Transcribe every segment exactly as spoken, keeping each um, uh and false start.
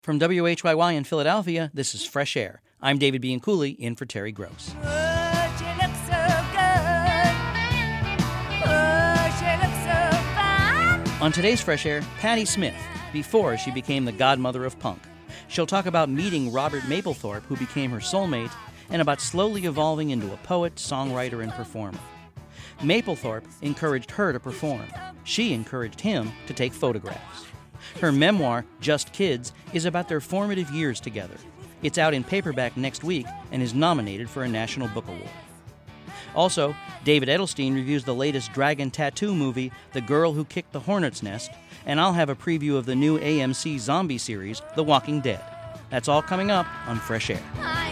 From W H Y Y in Philadelphia, this is Fresh Air. I'm David Bianculli, in for Terry Gross. Oh, she looks so good. Oh, she looks so fine. On today's Fresh Air, Patti Smith, before she became the godmother of punk. She'll talk about meeting Robert Mapplethorpe, who became her soulmate, and about slowly evolving into a poet, songwriter, and performer. Mapplethorpe encouraged her to perform. She encouraged him to take photographs. Her memoir, Just Kids, is about their formative years together. It's out in paperback next week and is nominated for a National Book Award. Also, David Edelstein reviews the latest Dragon Tattoo movie, The Girl Who Kicked the Hornet's Nest, and I'll have a preview of the new A M C zombie series, The Walking Dead. That's all coming up on Fresh Air.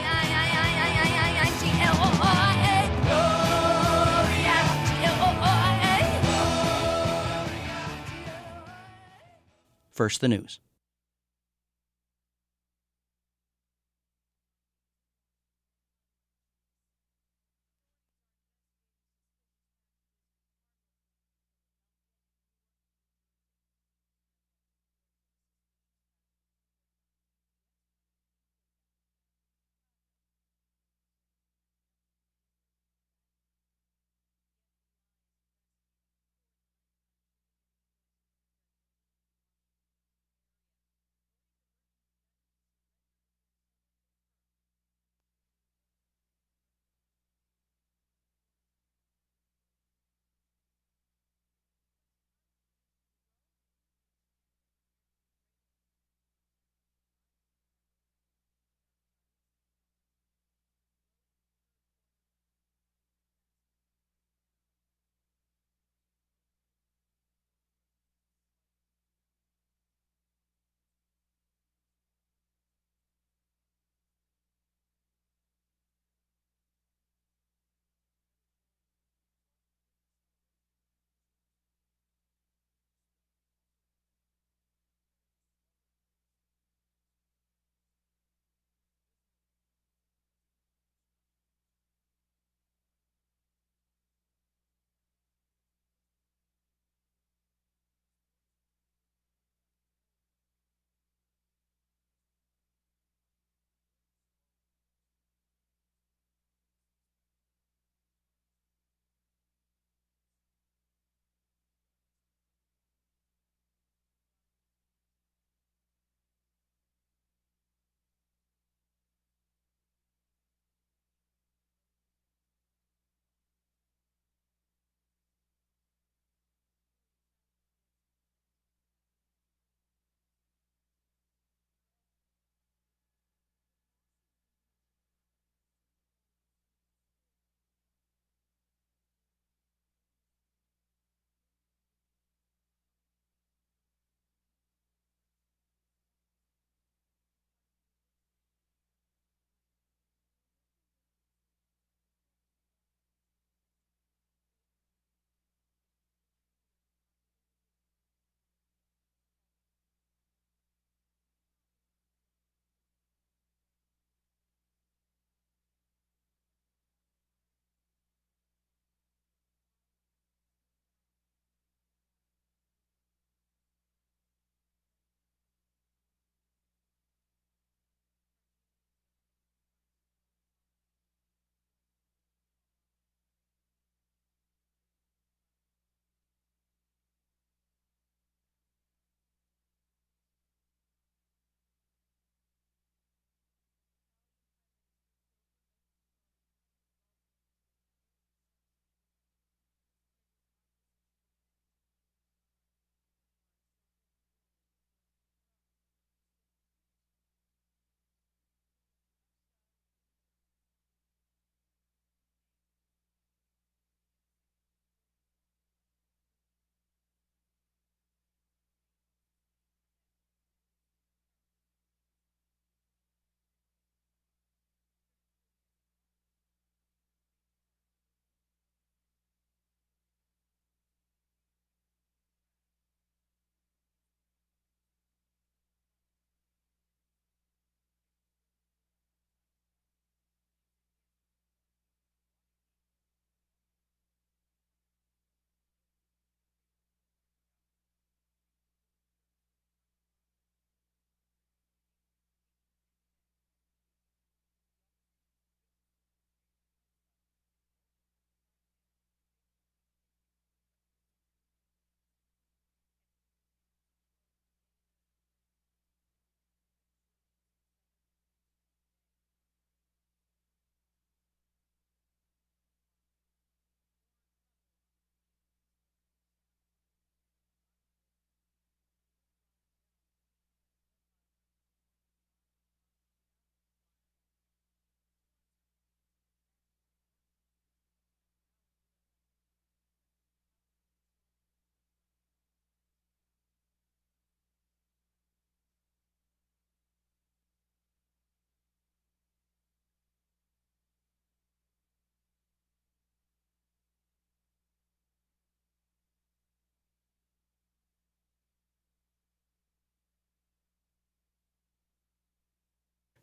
First, the news.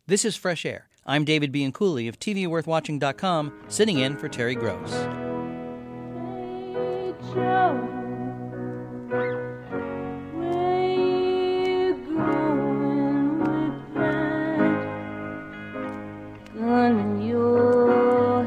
This is Fresh Air. I'm David Bianculli of T V Worth Watching dot com, sitting in for Terry Gross. Hey, Joe, where you going with that gun in your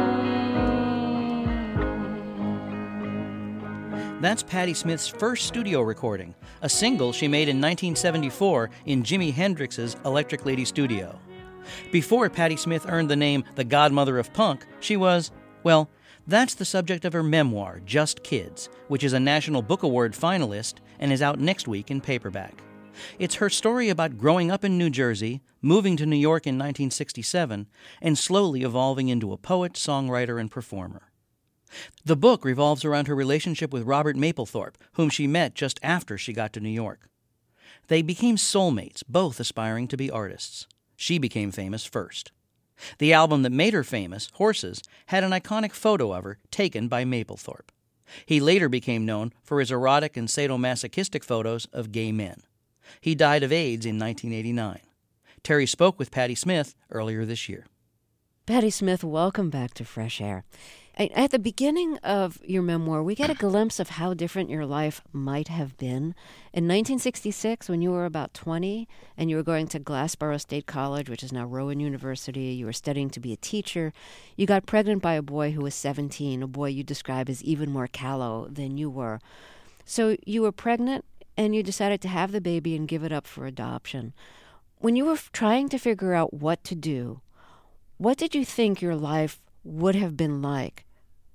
hand? That's Patti Smith's first studio recording, a single she made in nineteen seventy-four in Jimi Hendrix's Electric Lady Studio. Before Patti Smith earned the name the Godmother of Punk, she was, well, that's the subject of her memoir, Just Kids, which is a National Book Award finalist and is out next week in paperback. It's her story about growing up in New Jersey, moving to New York in nineteen sixty-seven, and slowly evolving into a poet, songwriter, and performer. The book revolves around her relationship with Robert Mapplethorpe, whom she met just after she got to New York. They became soulmates, both aspiring to be artists. She became famous first. The album that made her famous, Horses, had an iconic photo of her taken by Mapplethorpe. He later became known for his erotic and sadomasochistic photos of gay men. He died of AIDS in nineteen eighty-nine. Terry spoke with Patti Smith earlier this year. Patti Smith, welcome back to Fresh Air. At the beginning of your memoir, we get a glimpse of how different your life might have been. In nineteen sixty-six, when you were about twenty, and you were going to Glassboro State College, which is now Rowan University, you were studying to be a teacher, you got pregnant by a boy who was seventeen, a boy you describe as even more callow than you were. So you were pregnant, and you decided to have the baby and give it up for adoption. When you were trying to figure out what to do, what did you think your life would have been like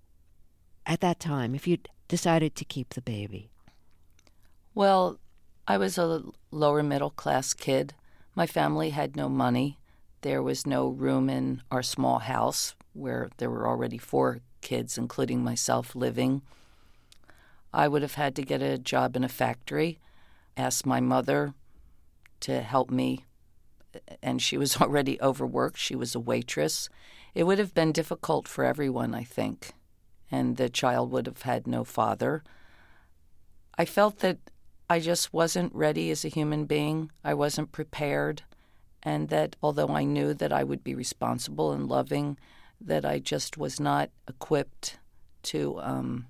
at that time if you'd decided to keep the baby? Well, I was a lower middle class kid. My family had no money. There was no room in our small house where there were already four kids, including myself, living. I would have had to get a job in a factory, ask my mother to help me, and she was already overworked. She was a waitress. It would have been difficult for everyone, I think, and the child would have had no father. I felt that I just wasn't ready as a human being. I wasn't prepared, and that although I knew that I would be responsible and loving, that I just was not equipped to um,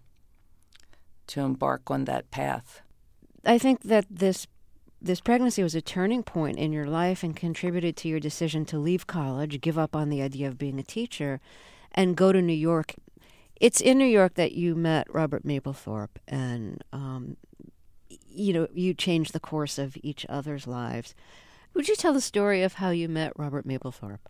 to embark on that path. I think that this This pregnancy was a turning point in your life and contributed to your decision to leave college, give up on the idea of being a teacher, and go to New York. It's in New York that you met Robert Mapplethorpe, and um, you know you changed the course of each other's lives. Would you tell the story of how you met Robert Mapplethorpe?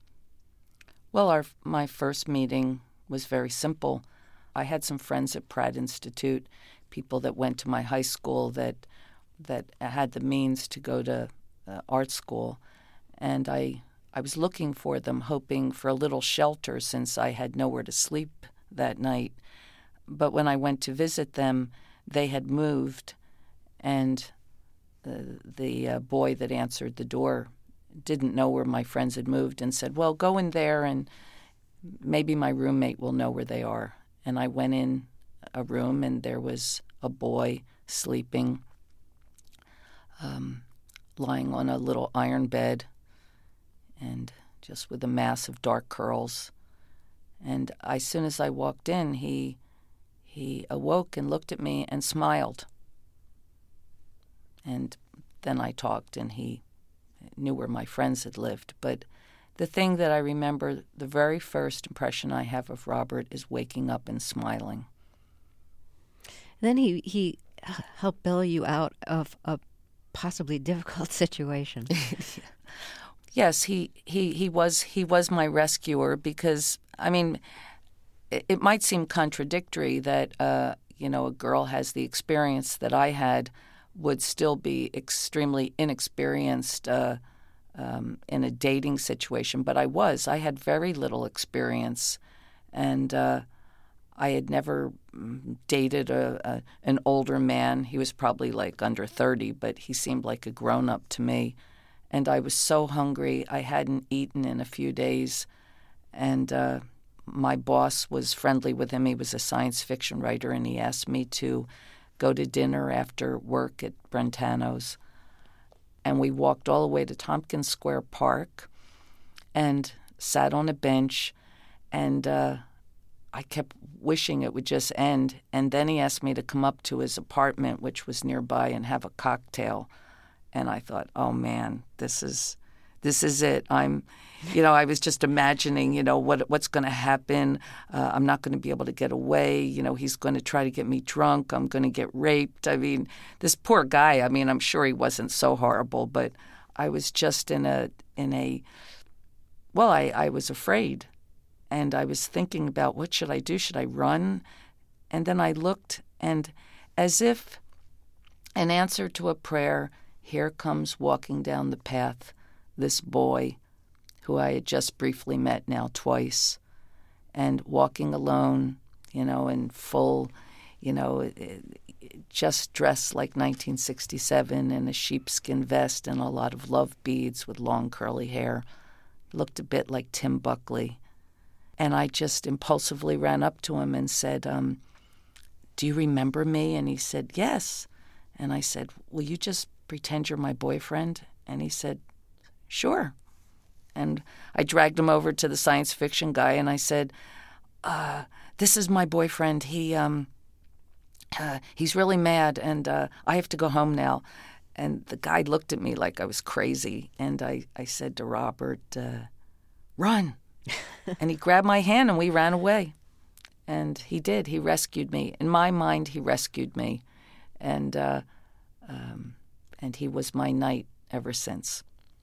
Well, our my first meeting was very simple. I had some friends at Pratt Institute, people that went to my high school that that had the means to go to uh, art school, and I I was looking for them, hoping for a little shelter since I had nowhere to sleep that night. But when I went to visit them, they had moved, and the, the uh, boy that answered the door didn't know where my friends had moved and said, well, go in there and maybe my roommate will know where they are. And I went in a room, and there was a boy sleeping, Um, lying on a little iron bed, and just with a mass of dark curls. And as soon as I walked in, he he awoke and looked at me and smiled. And then I talked, and he knew where my friends had lived. But the thing that I remember, the very first impression I have of Robert is waking up and smiling. Then he, he helped bail you out of a possibly difficult situation. Yes, he, he, he was he was my rescuer because, I mean, it, it might seem contradictory that, uh, you know, a girl has the experience that I had would still be extremely inexperienced uh, um, in a dating situation, but I was. I had very little experience, and uh, I had never dated a, a an older man. He was probably like under thirty, but he seemed like a grown-up to me. And I was so hungry. I hadn't eaten in a few days. And uh, my boss was friendly with him. He was a science fiction writer, and he asked me to go to dinner after work at Brentano's. And we walked all the way to Tompkins Square Park. and sat on a bench, and uh, I kept wishing it would just end. And then he asked me to come up to his apartment, which was nearby, and have a cocktail. And I thought, oh man, this is this is it. I'm, you know, I was just imagining, you know, what what's going to happen. Uh, I'm not going to be able to get away. You know, he's going to try to get me drunk. I'm going to get raped. I mean, this poor guy. I mean, I'm sure he wasn't so horrible, but I was just in a in a. Well, I, I was afraid, and I was thinking about what should I do? Should I run? And then I looked, and as if an answer to a prayer, here comes walking down the path this boy who I had just briefly met now twice, and walking alone, you know, in full, you know, just dressed like nineteen sixty-seven in a sheepskin vest and a lot of love beads with long curly hair. Looked a bit like Tim Buckley. And I just impulsively ran up to him and said, um, do you remember me? And he said, yes. And I said, will you just pretend you're my boyfriend? And he said, sure. And I dragged him over to the science fiction guy, and I said, uh, this is my boyfriend. He um, uh, he's really mad, and uh, I have to go home now. And the guy looked at me like I was crazy, and I, I said to Robert, uh, run. And he grabbed my hand, and we ran away. And he did. He rescued me. In my mind, he rescued me. And uh, um, and he was my knight ever since.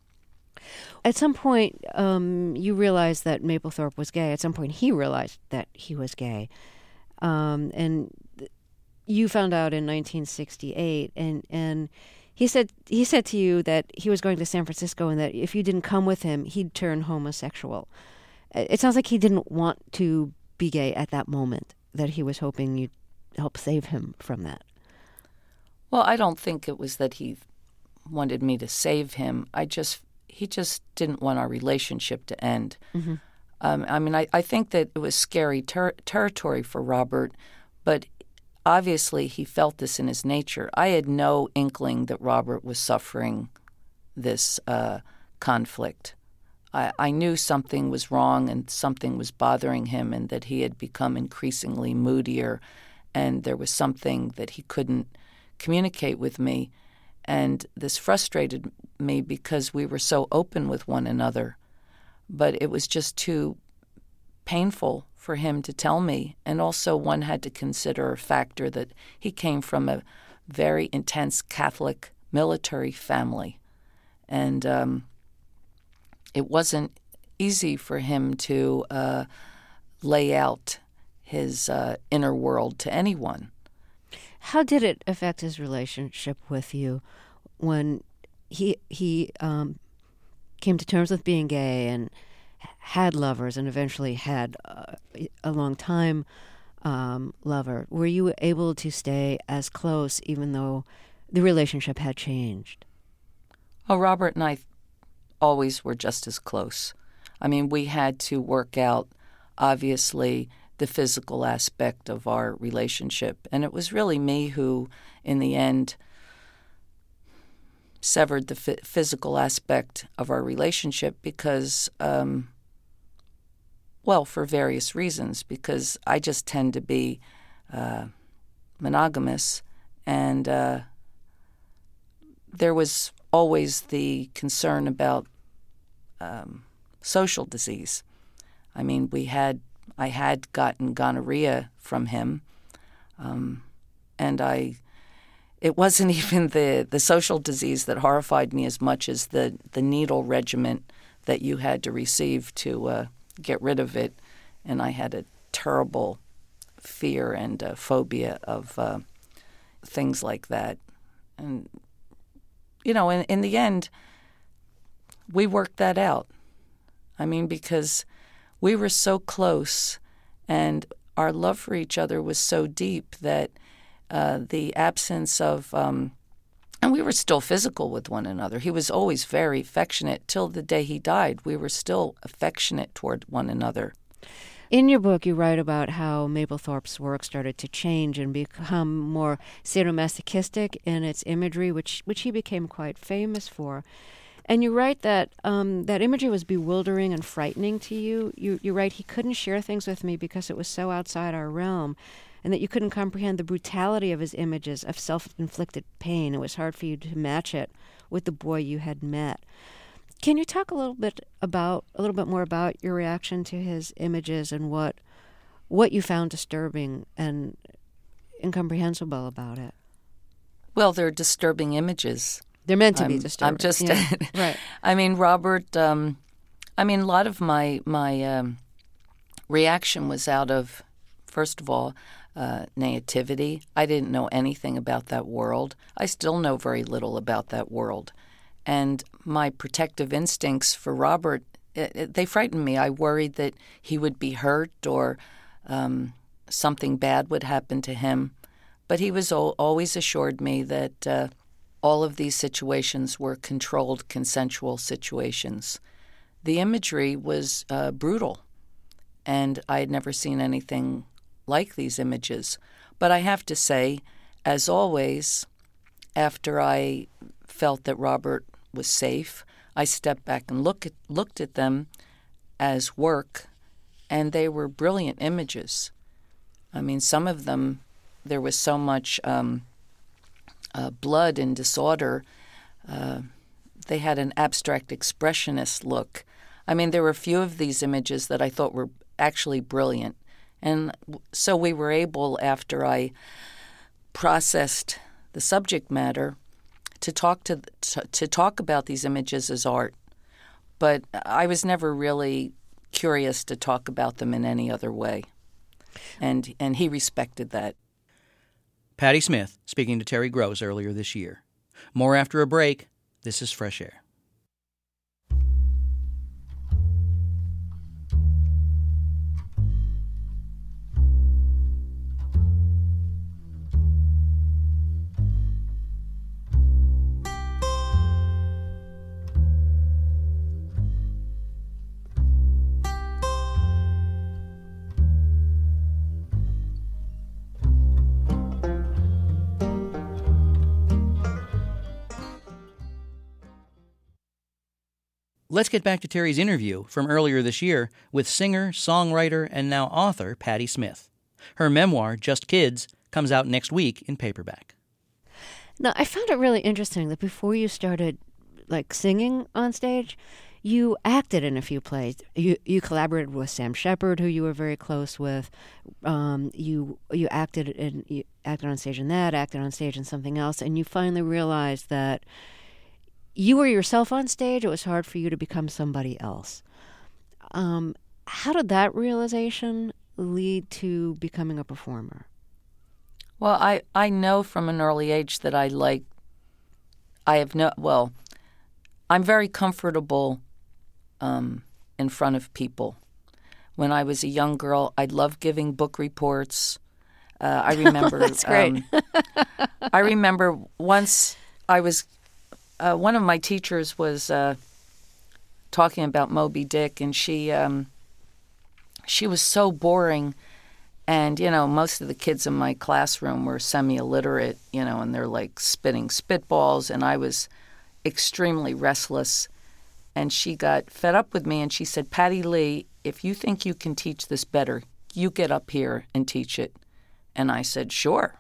At some point, um, you realized that Mapplethorpe was gay. At some point, he realized that he was gay. Um, and th- you found out in nineteen sixty-eight, and, and he said he said to you that he was going to San Francisco and that if you didn't come with him, he'd turn homosexual. It sounds like he didn't want to be gay at that moment, that he was hoping you'd help save him from that. Well, I don't think it was that he wanted me to save him. I just he just didn't want our relationship to end. Mm-hmm. Um, I mean, I, I think that it was scary ter- territory for Robert, but obviously he felt this in his nature. I had no inkling that Robert was suffering this uh, conflict. I, I knew something was wrong and something was bothering him, and that he had become increasingly moodier, and there was something that he couldn't communicate with me. And this frustrated me because we were so open with one another. But it was just too painful for him to tell me. And also one had to consider a factor that he came from a very intense Catholic military family. And um, it wasn't easy for him to uh, lay out his uh, inner world to anyone. How did it affect his relationship with you when he he um, came to terms with being gay and had lovers and eventually had uh, a long time um, lover? Were you able to stay as close even though the relationship had changed? Oh, Robert and I always were just as close. I mean, we had to work out, obviously, the physical aspect of our relationship. And it was really me who, in the end, severed the f- physical aspect of our relationship because, um, well, for various reasons, because I just tend to be uh, monogamous, and uh, there was always the concern about um, social disease. I mean, we had I had gotten gonorrhea from him, um, and I. It wasn't even the, the social disease that horrified me as much as the, the needle regimen that you had to receive to uh, get rid of it, and I had a terrible fear and uh, phobia of uh, things like that. And you know, in, in the end, we worked that out. I mean, because we were so close and our love for each other was so deep that uh, the absence of, um, and we were still physical with one another. He was always very affectionate. Till the day he died, we were still affectionate toward one another. In your book, you write about how Mapplethorpe's work started to change and become more sadomasochistic in its imagery, which which he became quite famous for. And you write that um, that imagery was bewildering and frightening to you. You you write, he couldn't share things with me because it was so outside our realm, and that you couldn't comprehend the brutality of his images of self-inflicted pain. It was hard for you to match it with the boy you had met. Can you talk a little bit about a little bit more about your reaction to his images and what what you found disturbing and incomprehensible about it? Well, they're disturbing images. They're meant to I'm, be disturbing. I'm just, yeah. Right. I mean, Robert, um, I mean, a lot of my, my um, reaction was out of, first of all, uh, naivety. I didn't know anything about that world. I still know very little about that world. And my protective instincts for Robert, it, it, they frightened me. I worried that he would be hurt or um, something bad would happen to him. But he was al- always assured me that uh, all of these situations were controlled, consensual situations. The imagery was uh, brutal, and I had never seen anything like these images. But I have to say, as always, after I felt that Robert was safe, I stepped back and look at, looked at them as work, and they were brilliant images. I mean, some of them, there was so much um, uh, blood and disorder. Uh, they had an abstract expressionist look. I mean, there were a few of these images that I thought were actually brilliant. And so we were able, after I processed the subject matter, to talk to, to to talk about these images as art. But I was never really curious to talk about them in any other way. And and he respected that. Patti Smith speaking to Terry Gross earlier this year. More after a break. This is Fresh Air. Let's get back to Terry's interview from earlier this year with singer, songwriter, and now author Patti Smith. Her memoir, Just Kids, comes out next week in paperback. Now, I found it really interesting that before you started, like, singing on stage, you acted in a few plays. You you collaborated with Sam Shepard, who you were very close with. Um, you you acted in you acted on stage in that, acted on stage in something else, and you finally realized that you were yourself on stage. It was hard for you to become somebody else. Um, how did that realization lead to becoming a performer? Well, I, I know from an early age that I like, I have no, well, I'm very comfortable um, in front of people. When I was a young girl, I loved giving book reports. Uh, I remember. That's great. um, I remember once I was, uh, one of my teachers was uh, talking about Moby Dick, and she um, she was so boring. And, you know, most of the kids in my classroom were semi-illiterate, you know, and they're like spitting spitballs, and I was extremely restless. And she got fed up with me, and she said, "Patti Lee, if you think you can teach this better, you get up here and teach it." And I said, "Sure."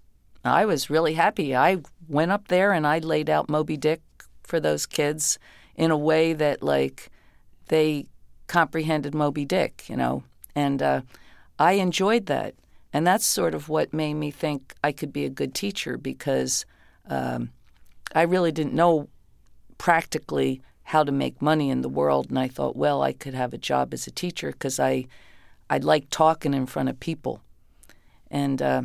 I was really happy. I went up there and I laid out Moby Dick for those kids in a way that, like, they comprehended Moby Dick, you know. And uh, I enjoyed that. And that's sort of what made me think I could be a good teacher, because um, I really didn't know practically how to make money in the world. And I thought, well, I could have a job as a teacher because I, I like talking in front of people. And uh,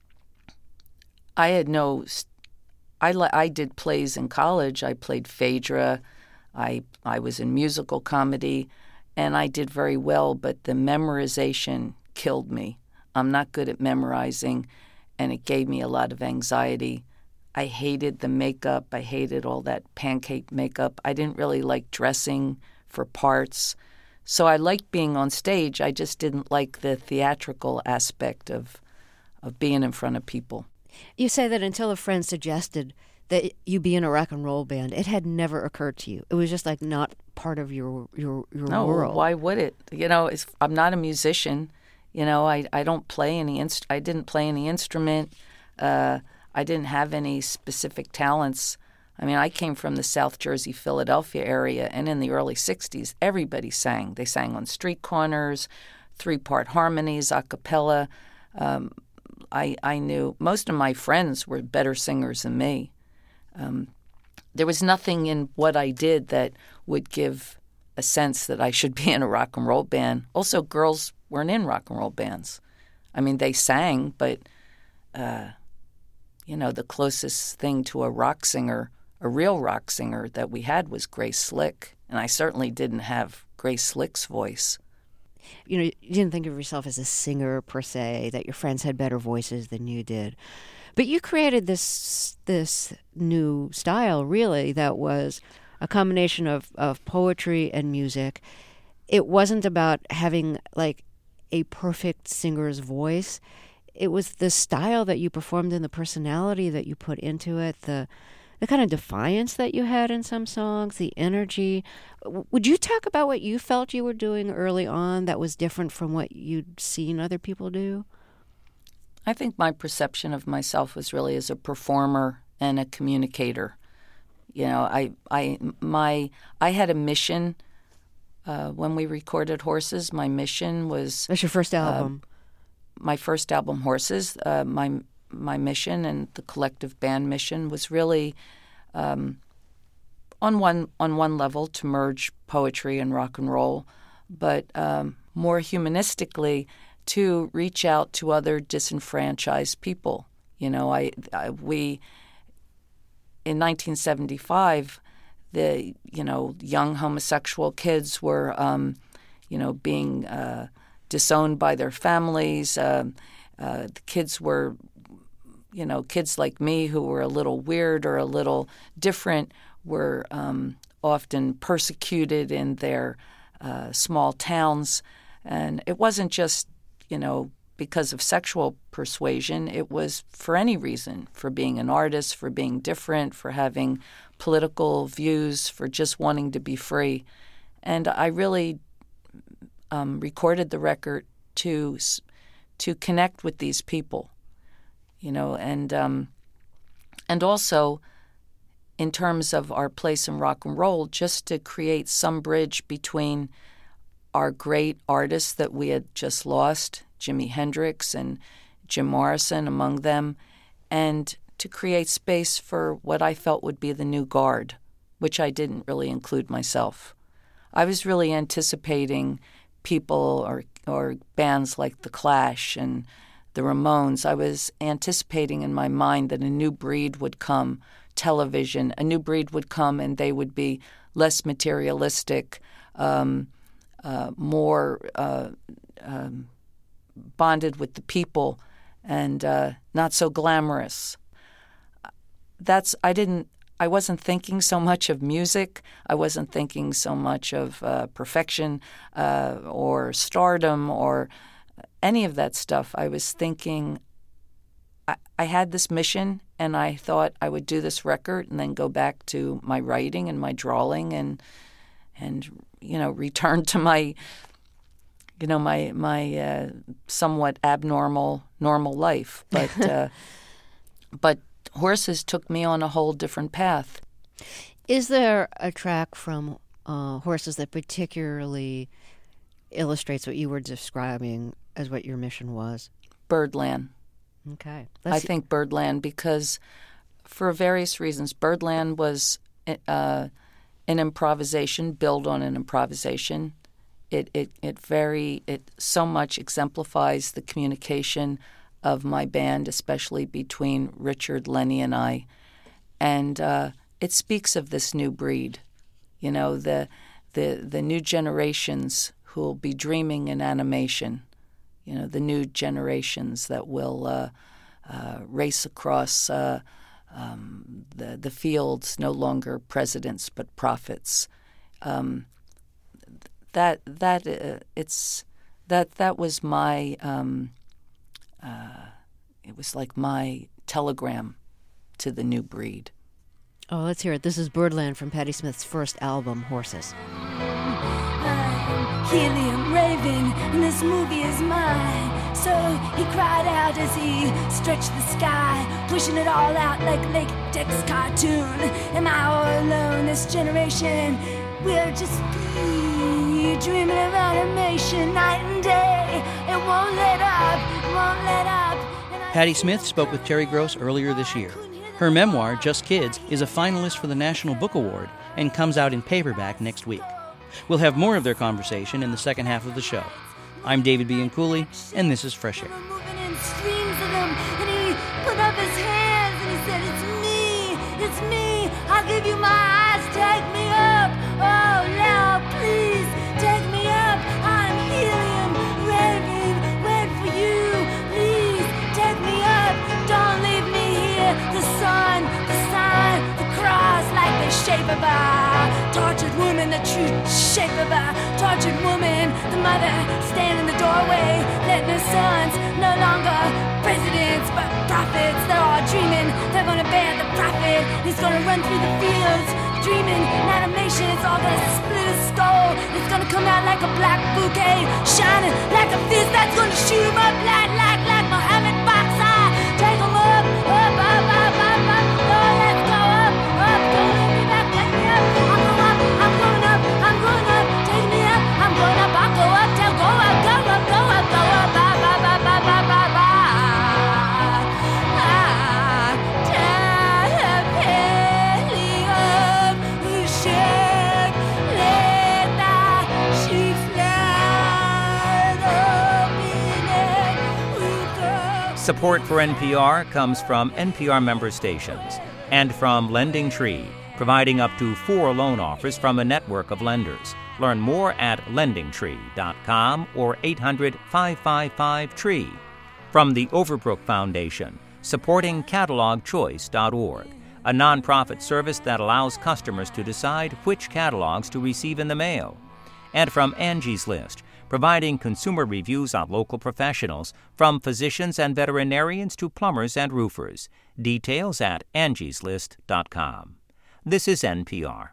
I had no, I, I did plays in college. I played Phaedra. I, I was in musical comedy, and I did very well, but the memorization killed me. I'm not good at memorizing, and it gave me a lot of anxiety. I hated the makeup. I hated all that pancake makeup. I didn't really like dressing for parts. So I liked being on stage. I just didn't like the theatrical aspect of of being in front of people. You say that until a friend suggested that you be in a rock and roll band. It had never occurred to you. It was just like not part of your your your No, world. why would it? You know, it's, I'm not a musician. You know, I, I don't play any inst- I didn't play any instrument. Uh, I didn't have any specific talents. I mean, I came from the South Jersey, Philadelphia area, and in the early sixties, everybody sang. They sang on street corners, three-part harmonies, a cappella. Um, I, I knew most of my friends were better singers than me. Um, there was nothing in what I did that would give a sense that I should be in a rock and roll band. Also, girls weren't in rock and roll bands. I mean, they sang, but, uh, you know, the closest thing to a rock singer, a real rock singer that we had was Grace Slick. And I certainly didn't have Grace Slick's voice. You know, you didn't think of yourself as a singer per se, that your friends had better voices than you did. But you created this this new style, really, that was a combination of, of poetry and music. It wasn't about having, like, a perfect singer's voice. It was the style that you performed and the personality that you put into it, the the kind of defiance that you had in some songs, the energy. W- Would you talk about what you felt you were doing early on that was different from what you'd seen other people do? I think my perception of myself was really as a performer and a communicator. You know, I I my I had a mission uh, when we recorded Horses. My mission was That's your first album. Uh, my first album, Horses. Uh, my my mission and the collective band mission was really um, on one on one level to merge poetry and rock and roll, but um, more humanistically to reach out to other disenfranchised people. You know, I, I we in nineteen seventy-five, the you know young homosexual kids were um, you know being uh, disowned by their families. Uh, uh, the kids were you know, kids like me who were a little weird or a little different were um, often persecuted in their uh, small towns. And it wasn't just, you know, because of sexual persuasion. It was for any reason, for being an artist, for being different, for having political views, for just wanting to be free. And I really um, recorded the record to to connect with these people. You know, and um, and also in terms of our place in rock and roll, just to create some bridge between our great artists that we had just lost, Jimi Hendrix and Jim Morrison among them, and to create space for what I felt would be the new guard, which I didn't really include myself. I was really anticipating people or or bands like The Clash and the Ramones. I was anticipating in my mind that a new breed would come, television, a new breed would come, and they would be less materialistic, um, uh, more uh, um, bonded with the people, and uh, not so glamorous. That's I didn't. I wasn't thinking so much of music. I wasn't thinking so much of uh, perfection uh, or stardom or any of that stuff. I was thinking I, I had this mission, and I thought I would do this record and then go back to my writing and my drawing and and you know return to my you know my my uh, somewhat abnormal normal life. But uh, but Horses took me on a whole different path. Is there a track from uh, Horses that particularly illustrates what you were describing as what your mission was? Birdland. Okay. I think Birdland because for various reasons. Birdland was uh, an improvisation, built on an improvisation. It, it, it very, it so much exemplifies the communication of my band, especially between Richard, Lenny, and I. And uh, it speaks of this new breed, you know, the, the, the new generations who will be dreaming in animation, you know, the new generations that will uh, uh, race across uh, um, the, the fields, no longer presidents but prophets. Um, that that uh, it's that that was my um, uh, it was like my telegram to the new breed. Oh, let's hear it. This is Birdland from Patti Smith's first album, Horses. I'm helium raving, and this movie is mine. So he cried out as he stretched the sky, pushing it all out like latex cartoon. Am I all alone? This generation, we'll just be dreaming of animation night and day. It won't let up, it won't let up. Patti Smith spoke with Terry Gross earlier this year. Her memoir, Just Kids, is a finalist for the National Book Award and comes out in paperback next week. We'll have more of their conversation in the second half of the show. I'm David Bianculli, and this is Fresh Air. Moving in streams of them, and he put up his hands and he said, "It's me, it's me. I'll give you my eyes. Take me up. Oh, now please take me up. I'm helium raving, wait for you. Please take me up. Don't leave me here. The sun, the sign, the cross, like the shape of a tortured woman, the true shape of a tortured woman. The mother stand in the doorway, letting her sons no longer presidents but prophets. They're all dreaming they're gonna bear the prophet. He's gonna run through the fields, dreaming in animation. It's all gonna split his skull. It's gonna come out like a black bouquet, shining like a fist that's gonna shoot him up like, like, like Mohammed Boxer. Take him up, up, up, up, up, up. Oh, let's go up, up. Don't let me back, let me up. I'm going up, I'm going up, I'm going up. Take me up, I'm going up, I'll go up, tell go up, go up, go up, go up. Ba, ba, ba, ba, ba, ba, ba. Ah, tell a penny of the ship. Let the sheep fly up in it. We'll go. Support for N P R comes from N P R member stations and from Lending Tree, providing up to four loan offers from a network of lenders. Learn more at lending tree dot com or eight hundred, five five five, T R E E. From the Overbrook Foundation, supporting catalog choice dot org, a nonprofit service that allows customers to decide which catalogs to receive in the mail. And from Angie's List, providing consumer reviews on local professionals, from physicians and veterinarians to plumbers and roofers. Details at angies list dot com. This is N P R.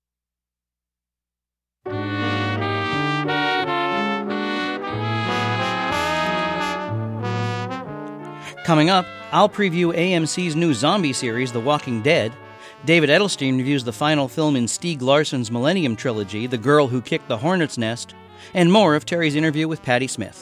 Coming up, I'll preview A M C's new zombie series, The Walking Dead. David Edelstein reviews the final film in Stieg Larsson's Millennium Trilogy, The Girl Who Kicked the Hornet's Nest, and more of Terry's interview with Patti Smith.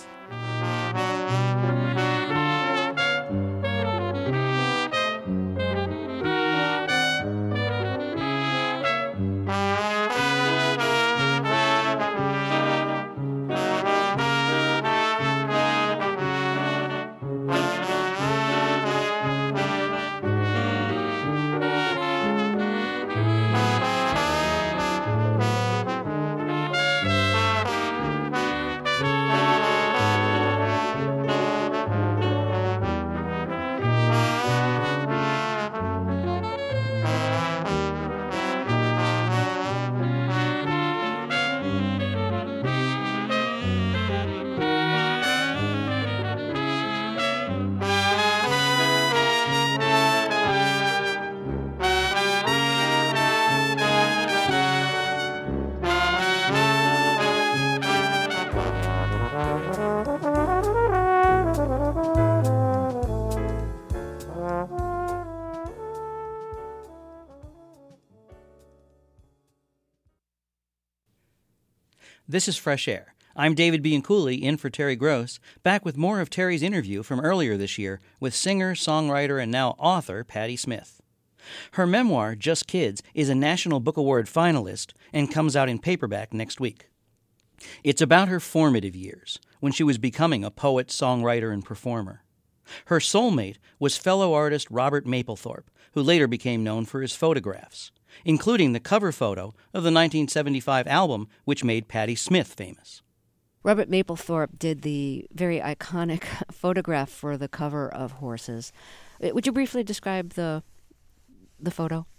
This is Fresh Air. I'm David Bianculli, in for Terry Gross, back with more of Terry's interview from earlier this year with singer, songwriter, and now author Patti Smith. Her memoir, Just Kids, is a National Book Award finalist and comes out in paperback next week. It's about her formative years, when she was becoming a poet, songwriter, and performer. Her soulmate was fellow artist Robert Mapplethorpe, who later became known for his photographs, including the cover photo of the nineteen seventy-five album which made Patti Smith famous. Robert Mapplethorpe did the very iconic photograph for the cover of Horses. Would you briefly describe the the photo?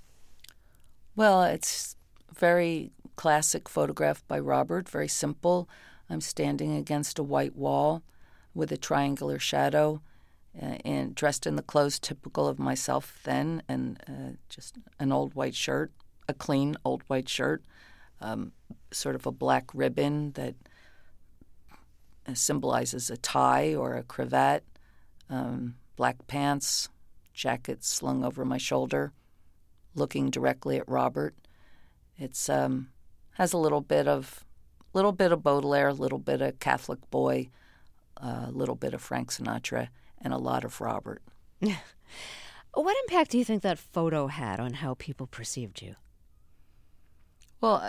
Well, it's a very classic photograph by Robert, very simple. I'm standing against a white wall with a triangular shadow, uh, and dressed in the clothes typical of myself then, and uh, just an old white shirt, a clean old white shirt, um, sort of a black ribbon that symbolizes a tie or a cravat, um, black pants, jacket slung over my shoulder, looking directly at Robert. It's um, has a little bit of little bit of Baudelaire, a little bit of Catholic boy, a uh, little bit of Frank Sinatra, and a lot of Robert. What impact do you think that photo had on how people perceived you? Well,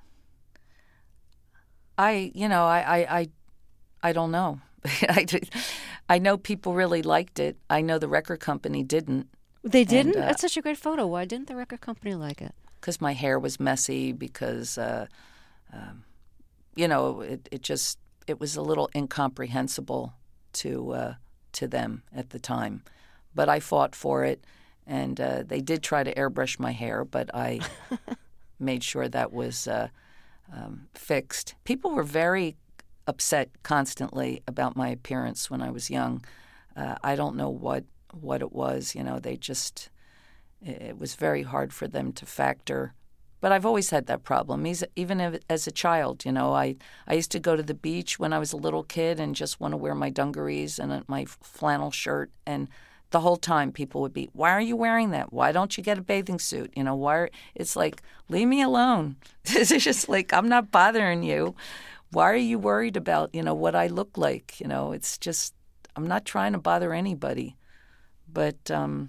I, you know, I, I, I, I don't know. I, I know people really liked it. I know the record company didn't. They didn't? And, uh, That's such a great photo. Why didn't the record company like it? Because my hair was messy, because, uh, um, you know, it, it just, it was a little incomprehensible to uh, to them at the time. But I fought for it, and uh, they did try to airbrush my hair, but I made sure that was uh, um, fixed. People were very upset constantly about my appearance when I was young. Uh, I don't know what, what it was. You know, they just, it was very hard for them to factor. But I've always had that problem, even as a child. You know, I, I used to go to the beach when I was a little kid and just want to wear my dungarees and my flannel shirt, and the whole time people would be, why are you wearing that? Why don't you get a bathing suit? You know, why? Are, it's like, leave me alone. It's just like, I'm not bothering you. Why are you worried about, you know, what I look like? You know, it's just, I'm not trying to bother anybody. But um,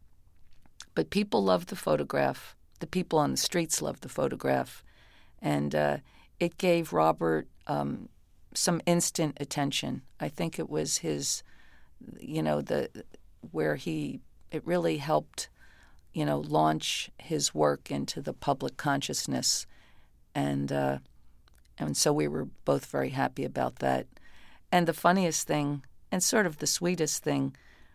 but people love the photograph. The people on the streets loved the photograph. And uh, it gave Robert um, some instant attention. I think it was his, you know, the where he, it really helped, you know, launch his work into the public consciousness. And uh, and so we were both very happy about that. And the funniest thing, and sort of the sweetest thing,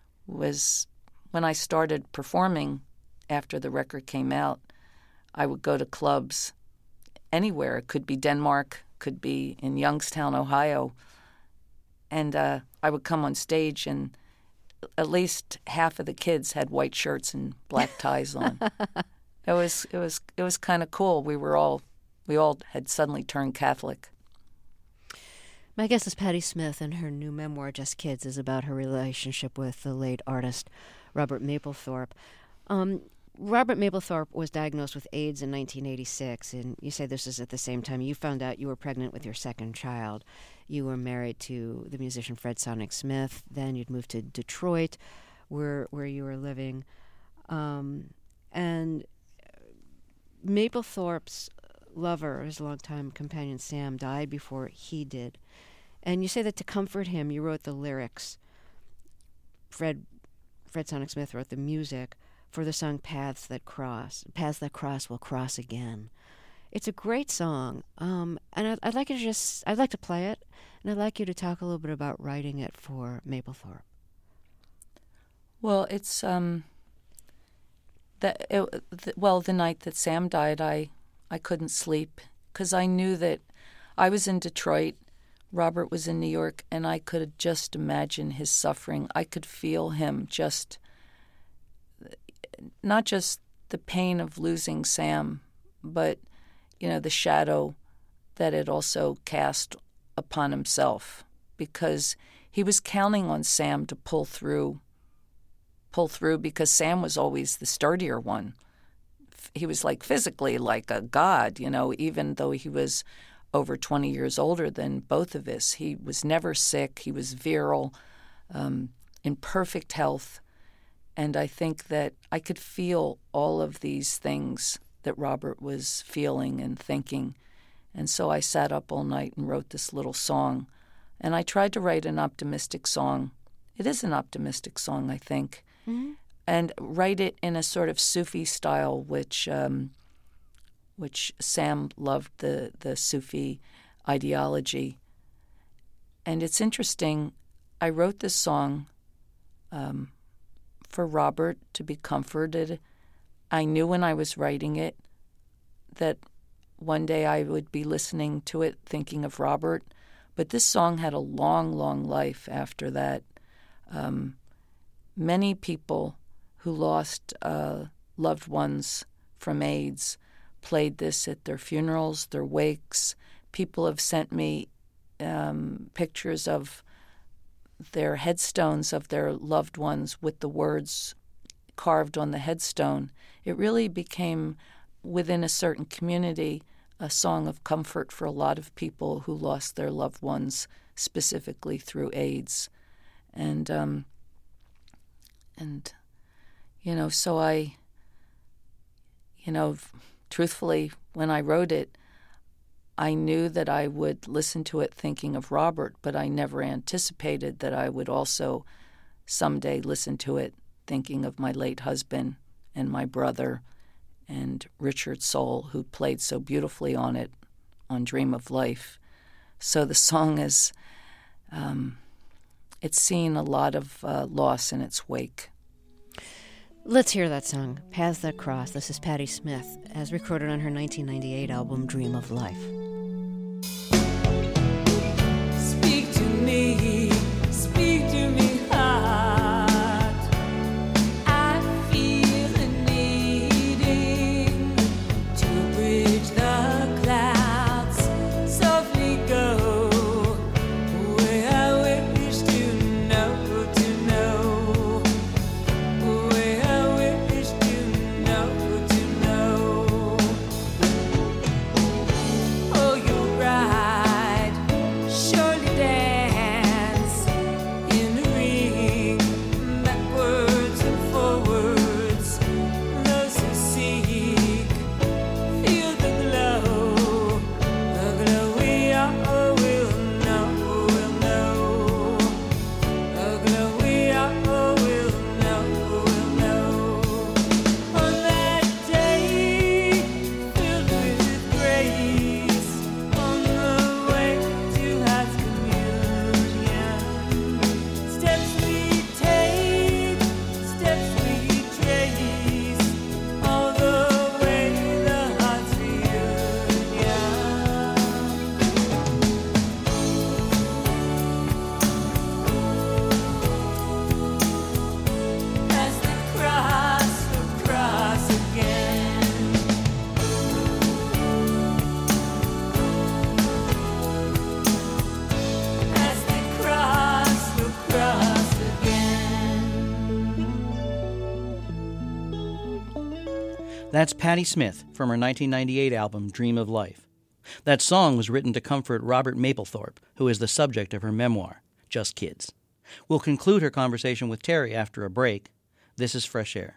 was when I started performing after the record came out, I would go to clubs anywhere. It could be Denmark, could be in Youngstown, Ohio. And uh, I would come on stage, and at least half of the kids had white shirts and black ties on. It was it was it was kind of cool. We were all we all had suddenly turned Catholic. My guest is Patti Smith, and her new memoir, Just Kids, is about her relationship with the late artist Robert Mapplethorpe. Um, Robert Mapplethorpe was diagnosed with AIDS in nineteen eighty-six, and you say this is at the same time you found out you were pregnant with your second child. You were married to the musician Fred Sonic Smith. Then you'd moved to Detroit, where where you were living. Um, and Mapplethorpe's lover, his longtime companion Sam, died before he did. And you say that to comfort him, you wrote the lyrics. Fred Fred Sonic Smith wrote the music for the song Paths That Cross. Paths That Cross Will Cross Again. It's a great song, um, and I'd, I'd like you to just, I'd like to play it, and I'd like you to talk a little bit about writing it for Mapplethorpe. Well, it's, um, that it, the, well, the night that Sam died, I, I couldn't sleep, because I knew that I was in Detroit, Robert was in New York, and I could just imagine his suffering. I could feel him just, not just the pain of losing Sam, but, you know, the shadow that it also cast upon himself, because he was counting on Sam to pull through, pull through because Sam was always the sturdier one. He was like physically like a god, you know, even though he was over twenty years older than both of us. He was never sick. He was virile, um, in perfect health. And I think that I could feel all of these things that Robert was feeling and thinking. And so I sat up all night and wrote this little song. And I tried to write an optimistic song. It is an optimistic song, I think. Mm-hmm. And write it in a sort of Sufi style, which um, which Sam loved, the, the Sufi ideology. And it's interesting, I wrote this song um, for Robert to be comforted. I knew when I was writing it that one day I would be listening to it thinking of Robert. But this song had a long, long life after that. Um, many people who lost uh, loved ones from AIDS played this at their funerals, their wakes. People have sent me um, pictures of their headstones of their loved ones with the words carved on the headstone. It really became, within a certain community, a song of comfort for a lot of people who lost their loved ones, specifically through AIDS. And, um, and you know, so I, you know, truthfully, when I wrote it, I knew that I would listen to it thinking of Robert, but I never anticipated that I would also someday listen to it thinking of my late husband and my brother and Richard Soul, who played so beautifully on it, on Dream of Life. So the song is, um, it's seen a lot of uh, loss in its wake. Let's hear that song, Paths That Cross. This is Patti Smith, as recorded on her nineteen ninety-eight album, Dream of Life. Speak to me, speak to me, heart. I feel a needing to bridge the clouds, softly go where I wish to know, to know, where I wish to know, to know. Oh, you're right. Surely dance in the ring, backwards and forwards. Those who seek feel the glow, the glow we all will know, will know, the glow we all will know, will know. On that day, filled with grace, on the way to God's communion, steps we take, steps we trace, all the way the hearts reunion. As they cross, we'll cross again. As they cross, we'll cross again. That's Patti Smith from her nineteen ninety-eight album, Dream of Life. That song was written to comfort Robert Mapplethorpe, who is the subject of her memoir, Just Kids. We'll conclude her conversation with Terry after a break. This is Fresh Air.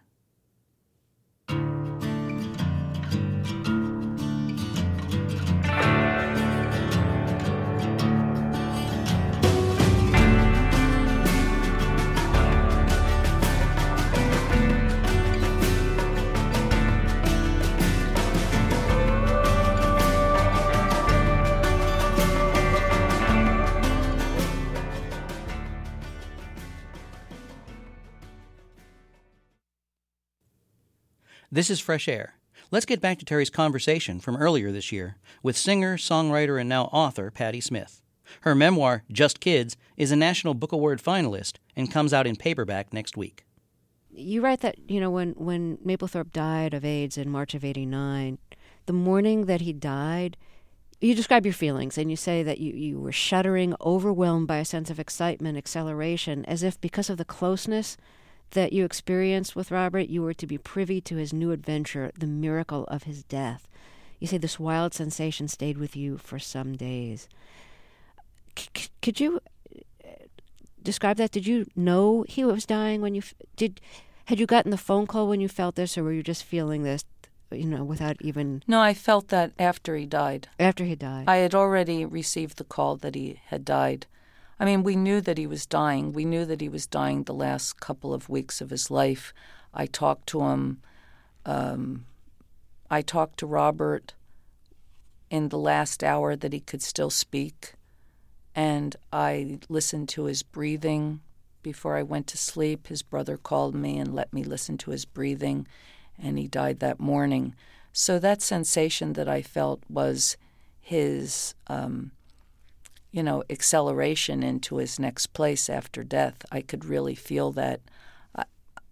This is Fresh Air. Let's get back to Terry's conversation from earlier this year with singer, songwriter, and now author Patti Smith. Her memoir, Just Kids, is a National Book Award finalist and comes out in paperback next week. You write that, you know, when, when Mapplethorpe died of AIDS in March of eighty-nine, the morning that he died, you describe your feelings, and you say that you, you were shuddering, overwhelmed by a sense of excitement, acceleration, as if because of the closeness that you experienced with Robert, you were to be privy to his new adventure, the miracle of his death. You say this wild sensation stayed with you for some days. C- could you describe that? Did you know he was dying when you f- did? Had you gotten the phone call when you felt this, or were you just feeling this, you know, without even? No, I felt that after he died. After he died. I had already received the call that he had died. I mean, we knew that he was dying. We knew that he was dying the last couple of weeks of his life. I talked to him. Um, I talked to Robert in the last hour that he could still speak, and I listened to his breathing before I went to sleep. His brother called me and let me listen to his breathing, and he died that morning. So that sensation that I felt was his... Um, you know, acceleration into his next place after death. I could really feel that.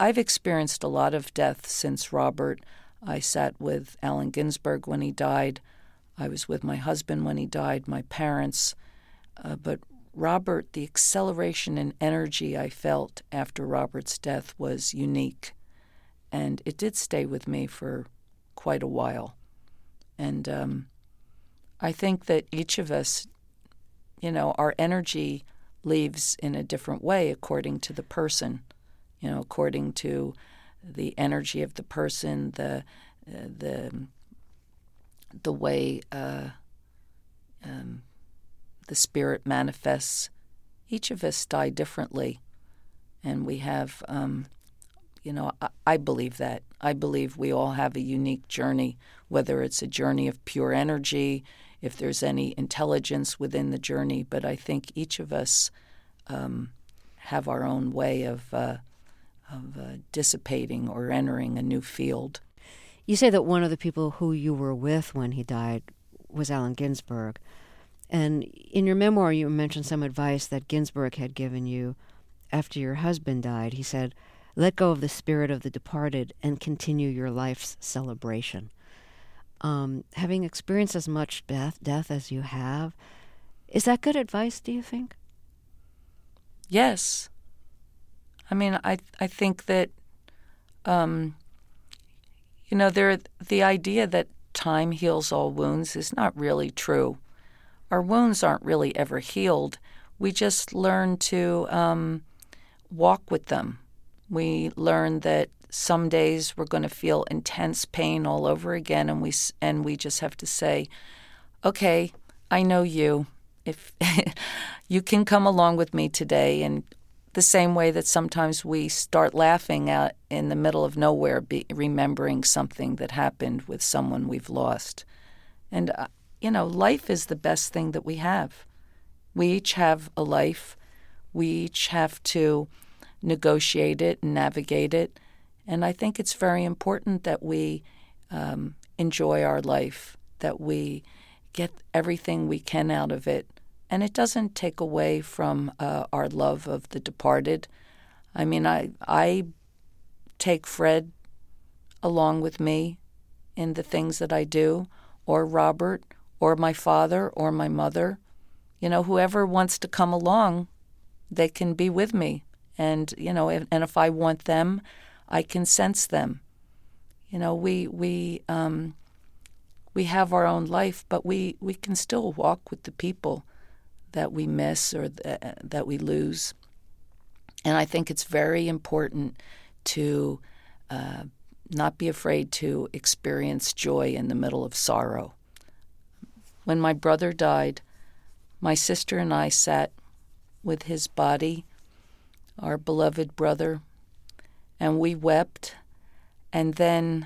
I've experienced a lot of death since Robert. I sat with Allen Ginsberg when he died. I was with my husband when he died, my parents. Uh, but Robert, the acceleration in energy I felt after Robert's death was unique. And it did stay with me for quite a while. And um, I think that each of us, you know, our energy leaves in a different way according to the person, you know, according to the energy of the person, the uh, the the way uh, um, the spirit manifests. Each of us die differently, and we have, um, you know, I, I believe that. I believe we all have a unique journey, whether it's a journey of pure energy, if there's any intelligence within the journey. But I think each of us um, have our own way of uh, of uh, dissipating or entering a new field. You say that one of the people who you were with when he died was Allen Ginsberg. And in your memoir, you mentioned some advice that Ginsberg had given you after your husband died. He said, let go of the spirit of the departed and continue your life's celebration. Um, having experienced as much death, death as you have, is that good advice, do you think? Yes. I mean, I I think that, um, you know, there the idea that time heals all wounds is not really true. Our wounds aren't really ever healed. We just learn to um, walk with them. We learn that some days we're going to feel intense pain all over again, and we and we just have to say, okay, I know you. If you can come along with me today, and the same way that sometimes we start laughing out in the middle of nowhere, be, remembering something that happened with someone we've lost. And, uh, you know, life is the best thing that we have. We each have a life. We each have to negotiate it and navigate it. And I think it's very important that we um, enjoy our life, that we get everything we can out of it. And it doesn't take away from uh, our love of the departed. I mean, I I take Fred along with me in the things that I do, or Robert, or my father, or my mother. You know, whoever wants to come along, they can be with me. And, you know, if, and if I want them, I can sense them. You know, we we um, we have our own life, but we, we can still walk with the people that we miss or th- that we lose. And I think it's very important to uh, not be afraid to experience joy in the middle of sorrow. When my brother died, my sister and I sat with his body, our beloved brother, and we wept. And then,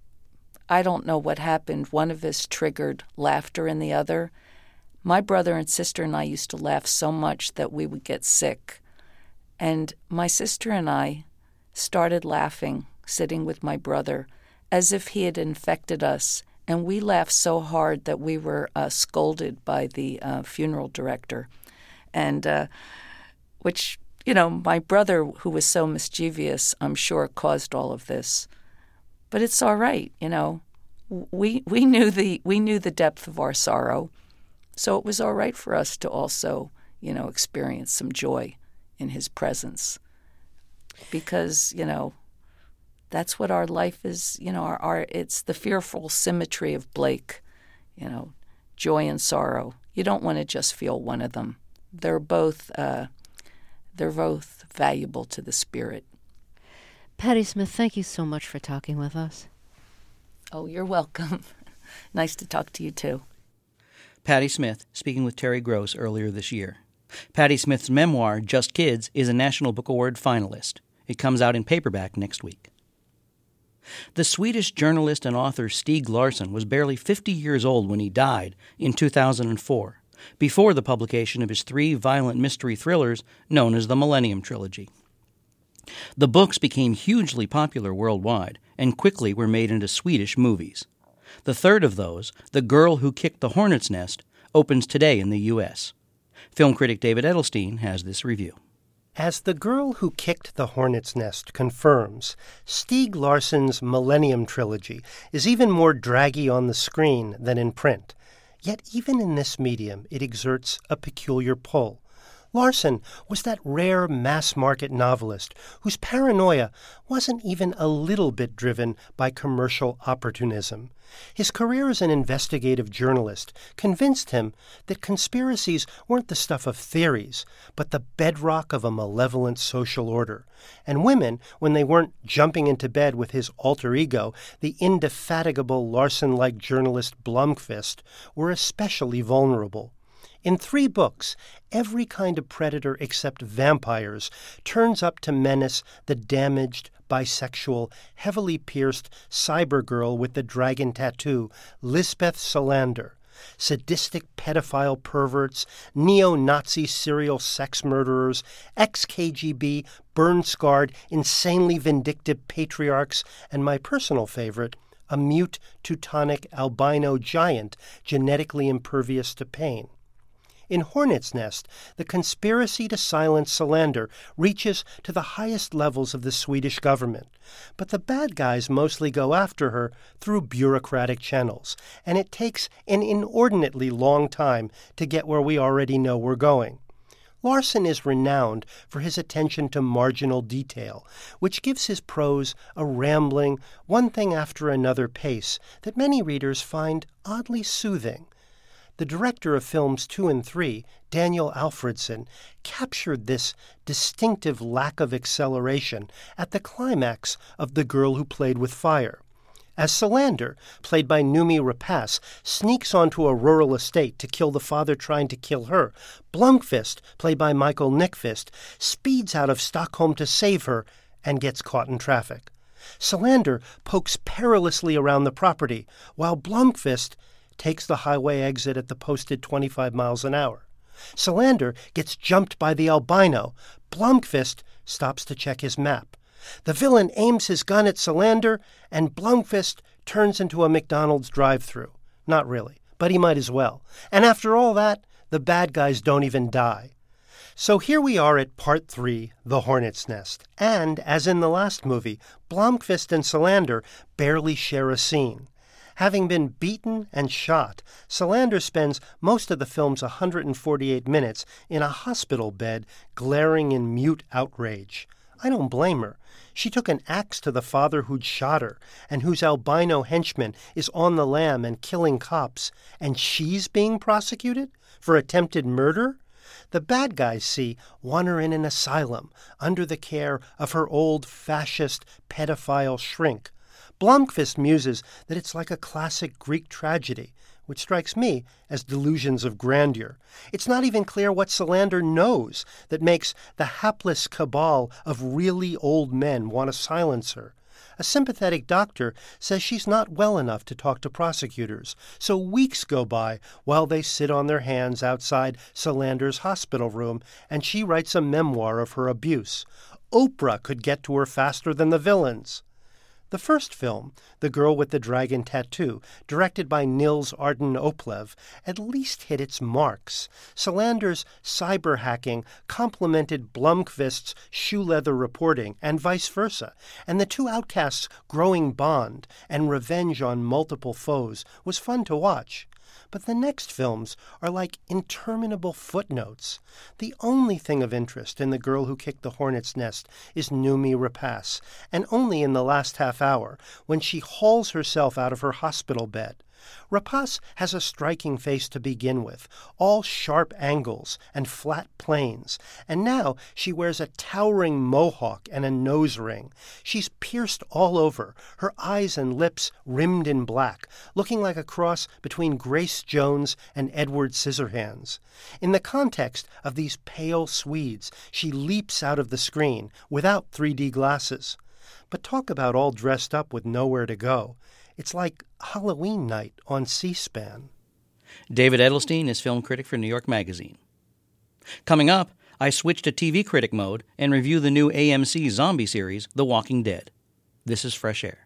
I don't know what happened. One of us triggered laughter in the other. My brother and sister and I used to laugh so much that we would get sick. And my sister and I started laughing, sitting with my brother, as if he had infected us. And we laughed so hard that we were uh, scolded by the uh, funeral director. And uh, which, you know, my brother, who was so mischievous, I'm sure caused all of this. But it's all right, you know. We we knew the we knew the depth of our sorrow. So it was all right for us to also, you know, experience some joy in his presence. Because, you know, that's what our life is, you know, our, our it's the fearful symmetry of Blake, you know, joy and sorrow. You don't want to just feel one of them. They're both uh, they're both valuable to the spirit. Patti Smith, thank you so much for talking with us. Oh, you're welcome. Nice to talk to you too. Patti Smith speaking with Terry Gross earlier this year. Patti Smith's memoir, Just Kids, is a National Book Award finalist. It comes out in paperback next week. The Swedish journalist and author Stieg Larsson was barely fifty years old when he died in two thousand four, before the publication of his three violent mystery thrillers known as the Millennium Trilogy. The books became hugely popular worldwide and quickly were made into Swedish movies. The third of those, The Girl Who Kicked the Hornet's Nest, opens today in the U S Film critic David Edelstein has this review. As The Girl Who Kicked the Hornet's Nest confirms, Stieg Larsson's Millennium Trilogy is even more draggy on the screen than in print. Yet even in this medium, it exerts a peculiar pull. Larsson was that rare mass-market novelist whose paranoia wasn't even a little bit driven by commercial opportunism. His career as an investigative journalist convinced him that conspiracies weren't the stuff of theories, but the bedrock of a malevolent social order. And women, when they weren't jumping into bed with his alter ego, the indefatigable Larsson-like journalist Blomkvist, were especially vulnerable. In three books, every kind of predator except vampires turns up to menace the damaged, bisexual, heavily pierced cyber girl with the dragon tattoo, Lisbeth Salander. Sadistic pedophile perverts, neo-Nazi serial sex murderers, ex-K G B, burn-scarred, insanely vindictive patriarchs, and my personal favorite, a mute Teutonic albino giant genetically impervious to pain. In Hornet's Nest, the conspiracy to silence Salander reaches to the highest levels of the Swedish government, but the bad guys mostly go after her through bureaucratic channels, and it takes an inordinately long time to get where we already know we're going. Larsson is renowned for his attention to marginal detail, which gives his prose a rambling, one thing after another pace that many readers find oddly soothing. The director of films two and three, Daniel Alfredson, captured this distinctive lack of acceleration at the climax of The Girl Who Played with Fire. As Salander, played by Noomi Rapace, sneaks onto a rural estate to kill the father trying to kill her, Blomkvist, played by Michael Nyqvist, speeds out of Stockholm to save her and gets caught in traffic. Salander pokes perilously around the property, while Blomkvist takes the highway exit at the posted twenty-five miles an hour. Salander gets jumped by the albino. Blomkvist stops to check his map. The villain aims his gun at Salander, and Blomkvist turns into a McDonald's drive-thru. Not really, but he might as well. And after all that, the bad guys don't even die. So here we are at part three, The Hornet's Nest. And, as in the last movie, Blomkvist and Salander barely share a scene. Having been beaten and shot, Salander spends most of the film's one hundred forty-eight minutes in a hospital bed, glaring in mute outrage. I don't blame her. She took an axe to the father who'd shot her, and whose albino henchman is on the lam and killing cops, and she's being prosecuted for attempted murder? The bad guys, see, want her in an asylum, under the care of her old fascist pedophile shrink. Blomkvist muses that it's like a classic Greek tragedy, which strikes me as delusions of grandeur. It's not even clear what Salander knows that makes the hapless cabal of really old men want to silence her. A sympathetic doctor says she's not well enough to talk to prosecutors, so weeks go by while they sit on their hands outside Salander's hospital room, and she writes a memoir of her abuse. Oprah could get to her faster than the villains. The first film, The Girl with the Dragon Tattoo, directed by Nils Arden Oplev, at least hit its marks. Salander's cyber hacking complemented Blomkvist's shoe-leather reporting, and vice versa, and the two outcasts' growing bond and revenge on multiple foes was fun to watch. But the next films are like interminable footnotes. The only thing of interest in The Girl Who Kicked the Hornet's Nest is Noomi Rapace, and only in the last half hour, when she hauls herself out of her hospital bed. Rapace has a striking face to begin with, all sharp angles and flat planes, and now she wears a towering mohawk and a nose ring. She's pierced all over, her eyes and lips rimmed in black, looking like a cross between Grace Jones and Edward Scissorhands. In the context of these pale Swedes, she leaps out of the screen without three D glasses. But talk about all dressed up with nowhere to go. It's like Halloween night on C-SPAN. David Edelstein is film critic for New York Magazine. Coming up, I switch to T V critic mode and review the new A M C zombie series, The Walking Dead. This is Fresh Air.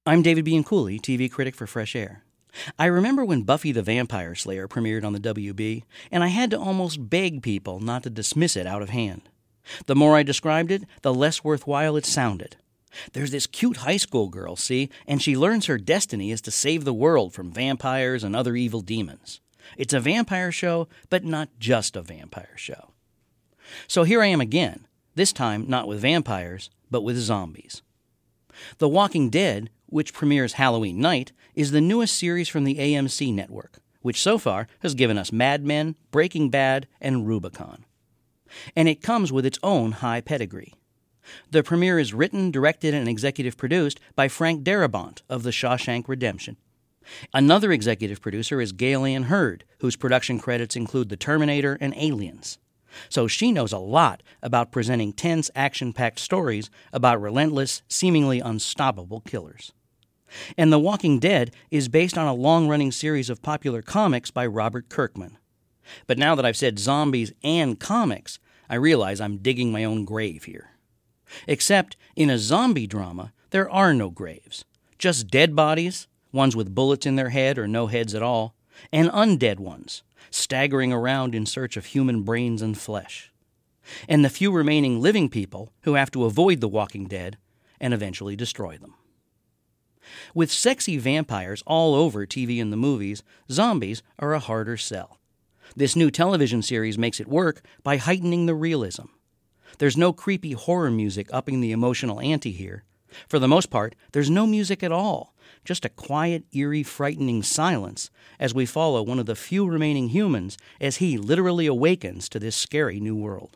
I'm David Bianculli, T V critic for Fresh Air. I remember when Buffy the Vampire Slayer premiered on the W B, and I had to almost beg people not to dismiss it out of hand. The more I described it, the less worthwhile it sounded. There's this cute high school girl, see, and she learns her destiny is to save the world from vampires and other evil demons. It's a vampire show, but not just a vampire show. So here I am again, this time not with vampires, but with zombies. The Walking Dead, which premieres Halloween night, is the newest series from the A M C network, which so far has given us Mad Men, Breaking Bad, and Rubicon. And it comes with its own high pedigree. The premiere is written, directed, and executive produced by Frank Darabont of The Shawshank Redemption. Another executive producer is Gale Ann Hurd, whose production credits include The Terminator and Aliens. So she knows a lot about presenting tense, action-packed stories about relentless, seemingly unstoppable killers. And The Walking Dead is based on a long-running series of popular comics by Robert Kirkman. But now that I've said zombies and comics, I realize I'm digging my own grave here. Except, in a zombie drama, there are no graves. Just dead bodies, ones with bullets in their head or no heads at all, and undead ones, staggering around in search of human brains and flesh. And the few remaining living people who have to avoid the Walking Dead and eventually destroy them. With sexy vampires all over T V and the movies, zombies are a harder sell. This new television series makes it work by heightening the realism. There's no creepy horror music upping the emotional ante here. For the most part, there's no music at all, just a quiet, eerie, frightening silence as we follow one of the few remaining humans as he literally awakens to this scary new world.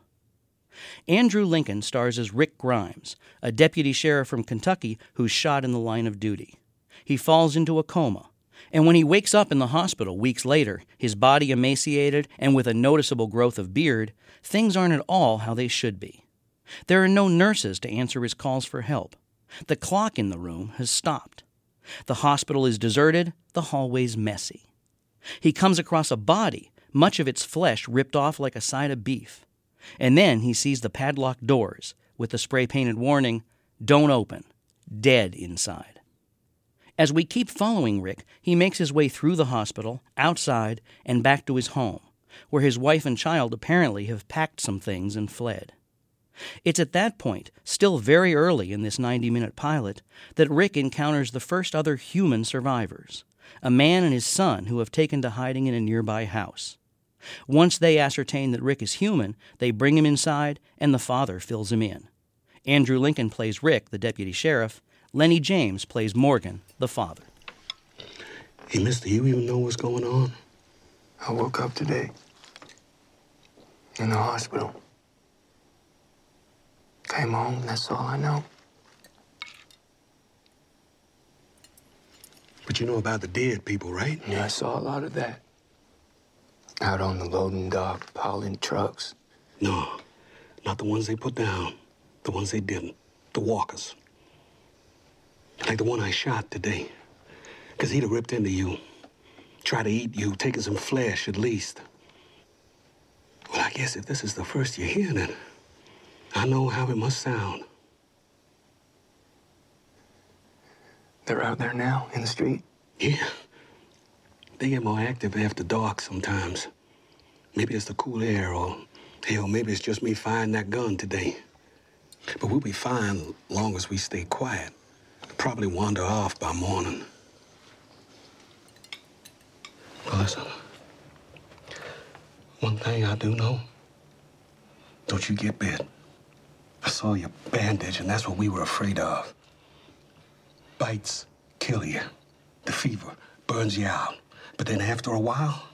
Andrew Lincoln stars as Rick Grimes, a deputy sheriff from Kentucky who's shot in the line of duty. He falls into a coma, and when he wakes up in the hospital weeks later, his body emaciated and with a noticeable growth of beard, things aren't at all how they should be. There are no nurses to answer his calls for help. The clock in the room has stopped. The hospital is deserted, the hallways messy. He comes across a body, much of its flesh ripped off like a side of beef. And then he sees the padlocked doors with the spray-painted warning, "Don't open. Dead inside." As we keep following Rick, he makes his way through the hospital, outside, and back to his home, where his wife and child apparently have packed some things and fled. It's at that point, still very early in this ninety-minute pilot, that Rick encounters the first other human survivors, a man and his son who have taken to hiding in a nearby house. Once they ascertain that Rick is human, they bring him inside, and the father fills him in. Andrew Lincoln plays Rick, the deputy sheriff. Lenny James plays Morgan, the father. Hey, mister, you even know what's going on? I woke up today in the hospital. Came home, that's all I know. But you know about the dead people, right? Yeah, I saw a lot of that. Out on the loading dock, piling trucks. No, not the ones they put down. The ones they didn't. The walkers. Like the one I shot today. Because he'd have ripped into you. Try to eat you, taking some flesh at least. Well, I guess if this is the first you're hearing it, I know how it must sound. They're out there now, in the street? Yeah. They get more active after dark sometimes. Maybe it's the cool air, or hell, maybe it's just me firing that gun today. But we'll be fine long as we stay quiet. Probably wander off by morning. Well, listen. One thing I do know. Don't you get bit. I saw your bandage, and that's what we were afraid of. Bites kill you. The fever burns you out. But then after a while,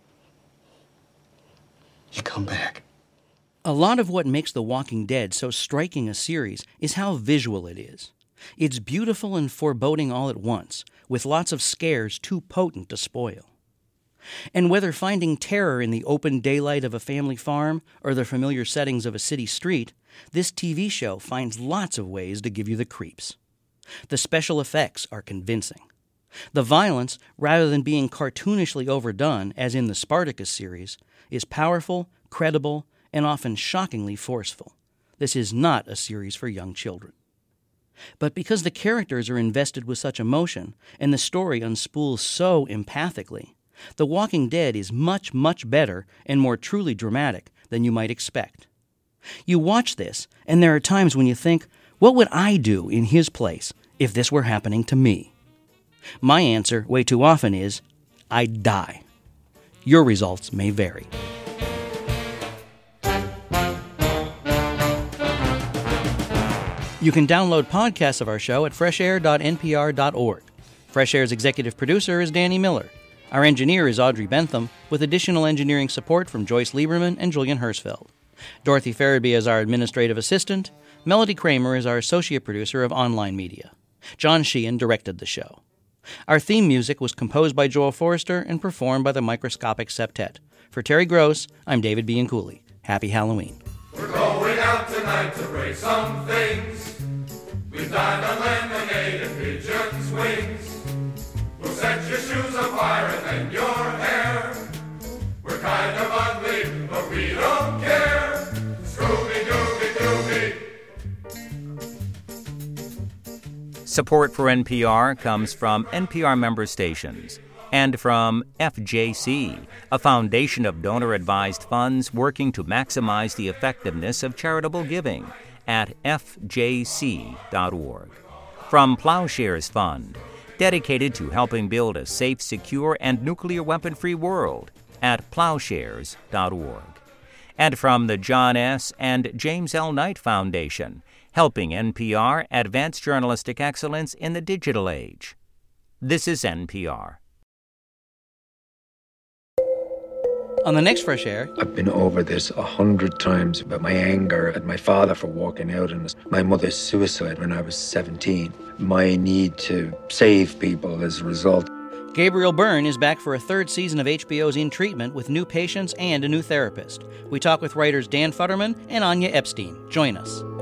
you come back. A lot of what makes The Walking Dead so striking a series is how visual it is. It's beautiful and foreboding all at once, with lots of scares too potent to spoil. And whether finding terror in the open daylight of a family farm or the familiar settings of a city street, this T V show finds lots of ways to give you the creeps. The special effects are convincing. The violence, rather than being cartoonishly overdone, as in the Spartacus series, is powerful, credible, and often shockingly forceful. This is not a series for young children. But because the characters are invested with such emotion and the story unspools so empathically, The Walking Dead is much, much better and more truly dramatic than you might expect. You watch this, and there are times when you think, what would I do in his place if this were happening to me? My answer, way too often, is, I'd die. Your results may vary. You can download podcasts of our show at fresh air dot n p r dot org. Fresh Air's executive producer is Danny Miller. Our engineer is Audrey Bentham, with additional engineering support from Joyce Lieberman and Julian Hersfeld. Dorothy Farabee is our administrative assistant. Melody Kramer is our associate producer of online media. John Sheehan directed the show. Our theme music was composed by Joel Forrester and performed by the Microscopic Septet. For Terry Gross, I'm David Bianculli. Happy Halloween. We're going out tonight to break some things. We've dined on lemonade and pigeon's wings. We'll set your shoes on fire and then your hair. We're kind of ugly, but we don't care. Scooby-Dooby-Dooby. Support for N P R comes from N P R member stations and from F J C, a foundation of donor-advised funds working to maximize the effectiveness of charitable giving at f j c dot org. From Plowshares Fund, dedicated to helping build a safe, secure, and nuclear weapon-free world at plowshares dot org. And from the John S. and James L. Knight Foundation, helping N P R advance journalistic excellence in the digital age. This is N P R. On the next Fresh Air, I've been over this a hundred times about my anger at my father for walking out on us, my mother's suicide when I was seventeen, my need to save people as a result. Gabriel Byrne is back for a third season of H B O's In Treatment with new patients and a new therapist. We talk with writers Dan Futterman and Anya Epstein. Join us.